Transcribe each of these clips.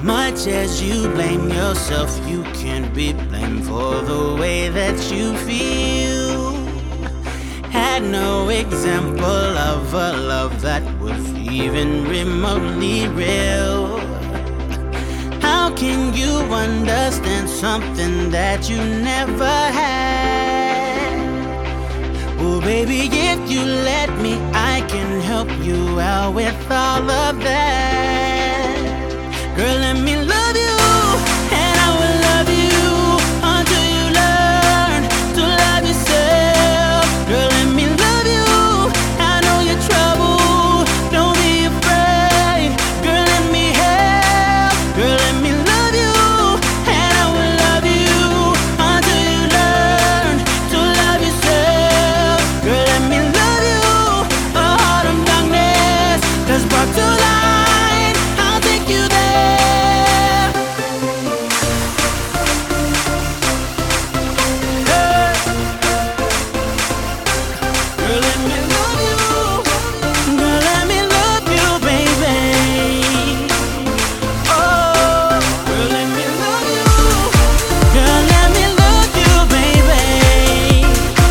Much as you blame yourself, you can't be blamed for the way that you feel. Had no example of a love that was even remotely real. How can you understand something that you never had? Oh baby, if you let me, I can help you out with all of that. Girl, let me love you, and I will love you until you learn to love yourself. Girl, let me love you, I know your trouble, don't be afraid. Girl, let me help. Girl, let me love you, and I will love you until you learn to love yourself. Girl, let me love you, a heart of darkness that's brought to light. I'll take you there. Girl, let me love you. Girl, let me love you, baby. Oh, girl, let me love you. Girl, let me love you, baby.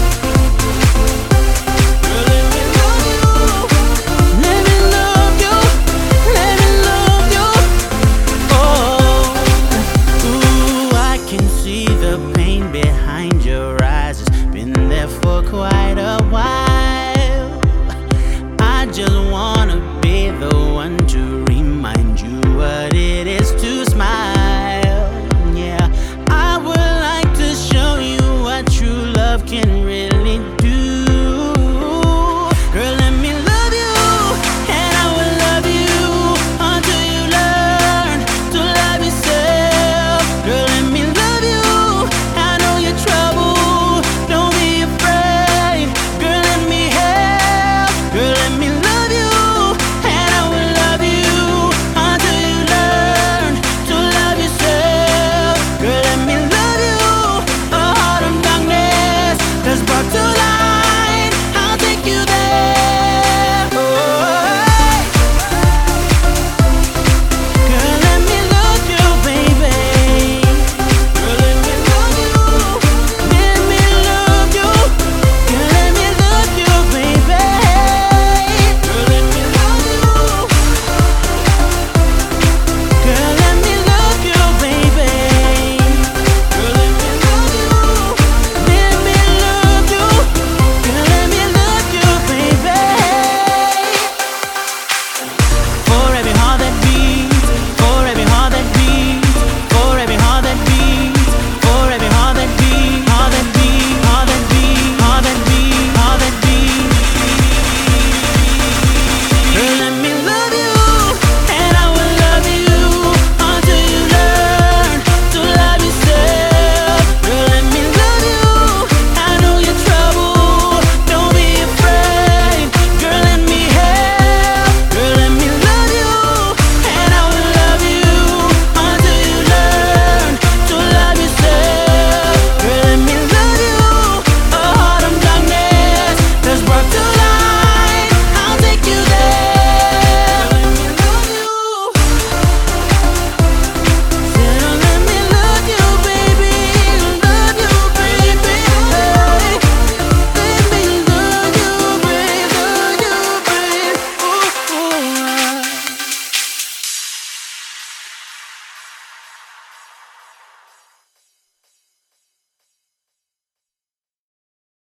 Girl, let me love you. Let me love you. Let me love you. Oh, ooh, I can see the pain behind your eyes. It's been there for quite a while. I just wanna be the one to remind you what it